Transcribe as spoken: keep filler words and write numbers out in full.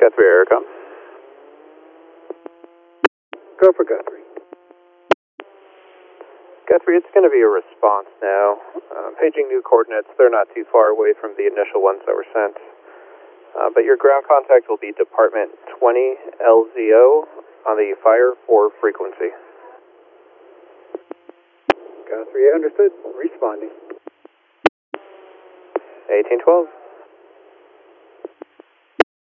Guthrie Aircom. Go for Guthrie. Guthrie, it's going to be a response now. Uh, paging new coordinates, they're not too far away from the initial ones that were sent. Uh, but your ground contact will be Department twenty L Z O on the Fire four frequency. Guthrie, understood. Responding. eighteen twelve.